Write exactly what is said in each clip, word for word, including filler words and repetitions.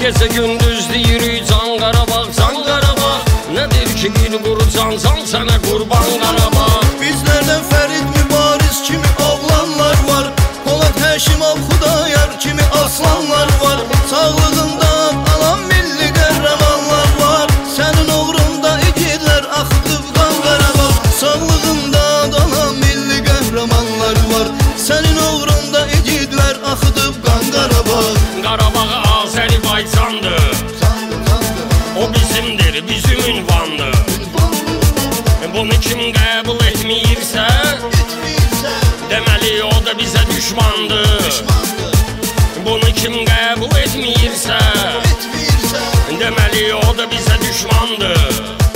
Gece gündüz deyirik can Qarabağ, can Qarabağ. Nedir ki bir quru can, can sənə qurban Qarabağ. Bizlərdən Fərid Mübariz kimi oğlanlar var, Polad Həşimov Xudayar kimi aslanlar var. Sağlığında alan milli qəhrəmanlar var, sənin uğrunda igidlər axıdıb qan Qarabağ. Sağlığında alan milli qəhrəmanlar var, sənin uğrunda igidlər axıdıb qan Qarabağ. Qarabağ Azərbaycandır, o bizimdir, bizim ünvandır. Bunu kim qəbul etməyirsə, deməli o da bizə düşmandır. Bunu kim qəbul etməyirsə, deməli o da bizə düşmandır.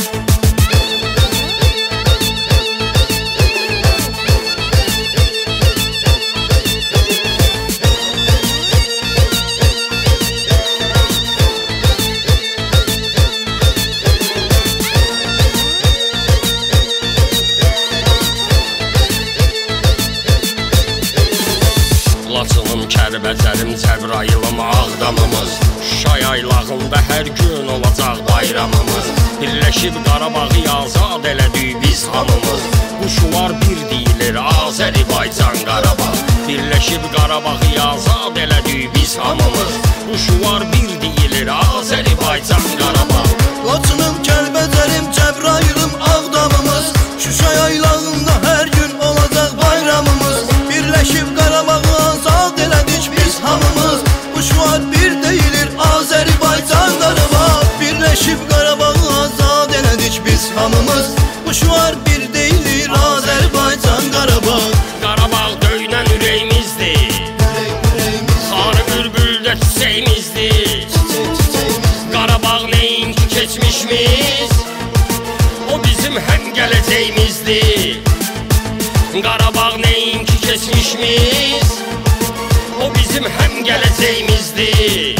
Laçınım, Kəlbəcərim, Cəbrayılım, Ağdamımız, Şuşa yaylağında hər gün olacaq bayramımız. Birləşib Qarabağı azad elədik biz hamımız. Bu şuar bir deyilir Azərbaycan Qarabağ. Birləşib Qarabağı azad elədik biz hamımız. Bu şuar bir deyilir Azərbaycan Qarabağ. Laçınım, Kəlbəcərim, Cəbrayılım, Ağdamımız, Şuşa yaylağında hər gün olacaq bayramımız. Birləşib Qarabağı azad elədik biz hamımız. Bu şuar bir deyilir Azərbaycan Qarabağ. Birləşib Qarabağı azad elədik biz hamımız. Bu şuar bir deyilir Azərbaycan Qarabağ. Qarabağ döynən ürəyimizdir, xarı bülbüldə çiçəyimizdir. Qarabağ neyinki keçmişimiz, o bizim həm gələcəyimizdir. Qarabağ neyinki keçmişimiz, o bizim həm gələcəyimizdir.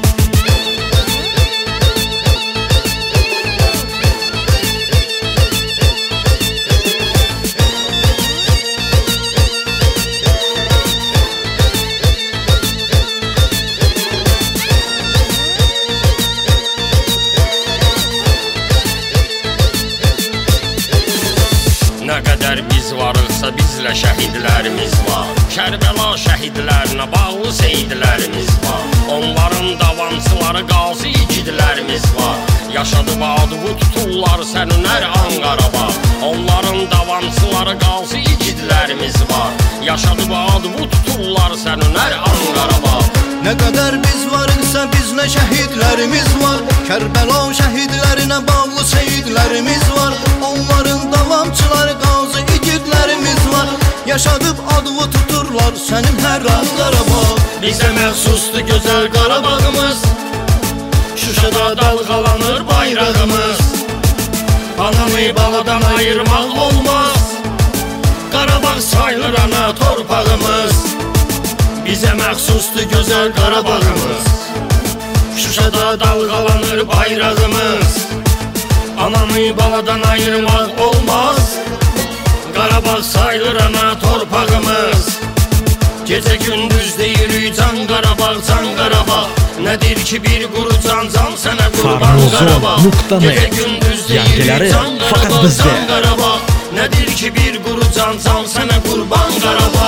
Nə qədər biz varıqsa bizlə şəhidlərimiz var. Kərbəla şəhidlərinə bağlı seyidlərimiz var. Onların davamçıları qazi igidlərimiz var. Yaşadıb adıvı tuturlar sənin hər an Qarabağ. Onların davamçıları qazi igidlərimiz var. Yaşadıb adıvı tuturlar sənin hər an Qarabağ. Nə qədər biz varıqsa bizlə şəhidlərimiz var. Kərbəla şəhidlərinə bağlı seyidlərimiz var. Onların davamçıları qazi igidlərimiz var. Yaşadıb adıvı tuturlar sənin hər an Qarabağ. Bizə məxsusdur gözəl Qarabağımız, Şuşada dalğalanır bayrağımız. Anamı baladan ayırmaq olmaz, Qarabağ sayılır ana torpağımız. Bizə məxsusdur gözəl Qarabağımız, Şuşada dalğalanır bayrağımız. Anamı baladan ayırmaq olmaz, Qarabağ sayılır ana torpağımız. Gecə gündüz deyirik can Qarabağ, can Qarabağ. Nədir ki bir quru can, can sənə qurban Qarabağ. Gecə gündüz deyirik can Qarabağ, can Qarabağ. Nədir ki bir quru can, can sənə qurban Qarabağ.